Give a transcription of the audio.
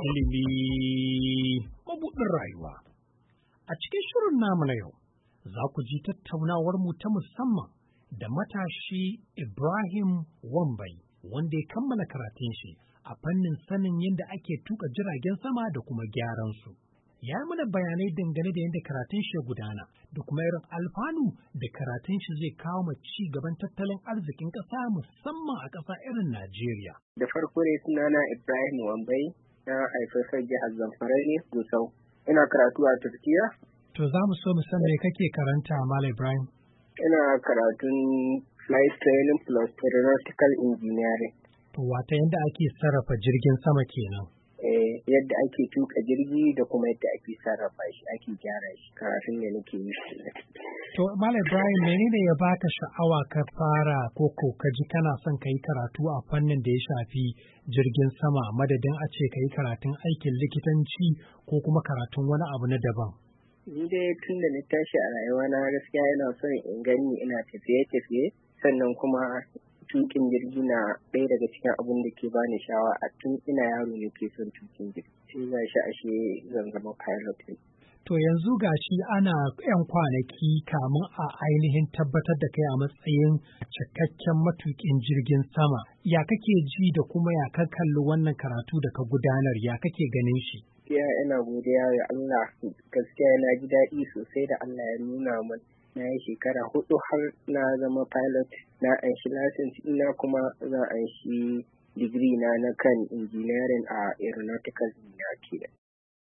ilimi mabuɗin rayuwa. A cikin shirin namu na yau, za ku ji tattaunawarmu ta musamman da matashi Ibrahim Wambai, wanda ya kammala karatun shi a fannin sanin yadda ake tuka jiragen sama da kuma gyaran su. Ya yi mana bayanai dangane da yadda karatun shi ya gudana da kuma irin alfanu da karatun shi zai kawo ma ci gaban tattalin arzikin ƙasa musamman a ƙasa irin Najeriya. Da farko ne sunana Ibrahim Wambai, na haifafar jihar Zamfara ne Gusau. Ina karatu a Turkiya. To za mu so mu san me kake karanta Malam Ibrahim? Ina karatun flight training plus aeronautical engineering. To wata yadda ake sarrafa jirgin sama kenan. Yadda ake tuka jirgi da kuma yadda ake sarrafa shi, ake gyara shi, karatun da nake yi. To Malam Ibrahim, menene ya baka sha'awa ka fara ko ka ji kana son ka yi karatu a fannin da ya shafi jirgin sama madadin a ce ka yi karatun aikin likitanci ko kuma karatun wani abu na daban? Ni dai tun da na tashi a rayuwa na gaskiya ina son in gani ina tafiye-tafiye, sannan kuma tukin jirgi na ɗaya daga cikin abin da ke bani sha'awa. A tun ina yaro ne ke son tukin jirgi, sai ga shi ashe zan zama pilot ne. To yanzu gashi ana 'yan kwanaki kamun a ainihin tabbatar da kai a matsayin cikakken matukin jirgin sama. Ya kake ji da kuma ya ka kalli wannan karatu da ka gudanar, ya kake ganin shi? Ya ina godiya ga Allah, gaskiya na ji daɗi sosai da Allah ya nuna min. Na yi shekara 4 har na zama pilot, na anshi license ina kuma za a anshi digiri na kan engineering a aeronautical engineering.